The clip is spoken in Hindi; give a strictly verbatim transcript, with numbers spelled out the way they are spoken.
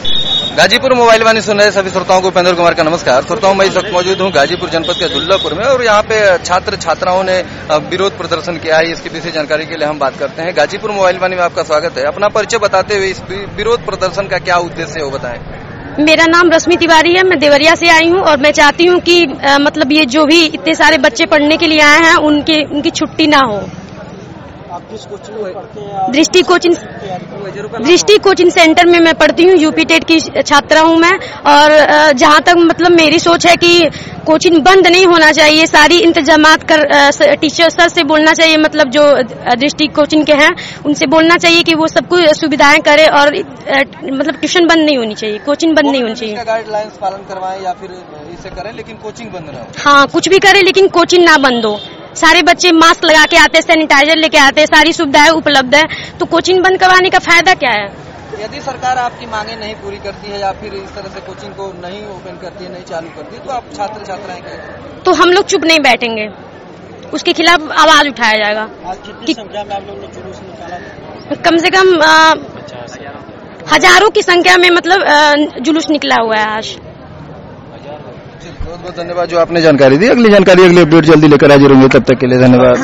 गाजीपुर मोबाइल वाणी सुन रहे सभी श्रोताओं को उपेंद्र कुमार का नमस्कार। श्रोताओं, मैं इस वक्त मौजूद हूँ गाजीपुर जनपद के दुल्लापुर में और यहाँ पे छात्र छात्राओं ने विरोध प्रदर्शन किया है। इसकी विशेष जानकारी के लिए हम बात करते हैं। गाजीपुर मोबाइल वाणी में आपका स्वागत है। अपना परिचय बताते हुए इस विरोध प्रदर्शन का क्या उद्देश्य है वो बताएं। मेरा नाम रश्मि तिवारी है, मैं देवरिया से आई हूँ और मैं चाहती हूँ कि आ, मतलब ये जो भी इतने सारे बच्चे पढ़ने के लिए आए हैं उनके उनकी छुट्टी ना हो। आप किस कोचिंग में पढ़ते हैं? दृष्टि कोचिंग दृष्टि कोचिंग सेंटर में मैं पढ़ती हूँ। यूपी टेट की छात्रा हूँ मैं। और जहाँ तक मतलब मेरी सोच है कि कोचिंग बंद नहीं होना चाहिए, सारी इंतजामात कर टीचर सर से बोलना चाहिए, मतलब जो दृष्टि कोचिंग के हैं उनसे बोलना चाहिए कि वो सबको सुविधाएं करे और मतलब ट्यूशन बंद नहीं होनी चाहिए, कोचिंग बंद नहीं होनी चाहिए। गाइडलाइंस पालन करवाएं या फिर इसे करें लेकिन कोचिंग बंद ना हो। हाँ, कुछ भी करे लेकिन कोचिंग ना बंद हो। सारे बच्चे मास्क लगा के आते हैं, सैनिटाइजर लेके आते हैं, सारी सुविधाएं उपलब्ध है, तो कोचिंग बंद करवाने का फायदा क्या है? यदि सरकार आपकी मांगे नहीं पूरी करती है या फिर इस तरह से कोचिंग को नहीं ओपन करती है, नहीं चालू करती है, तो आप छात्र छात्राएं क्या करें? तो हम लोग चुप नहीं बैठेंगे, उसके खिलाफ आवाज उठाया जाएगा। कितनी संख्या में आप लोगों ने जुलूस निकाला? कम से कम आ, हजारों की संख्या में मतलब आ, जुलूस निकला हुआ है आज। बहुत बहुत धन्यवाद जो आपने जानकारी दी। अगली जानकारी अगली अपडेट जल्दी लेकर हाजिर होंगे, तब तक के लिए धन्यवाद।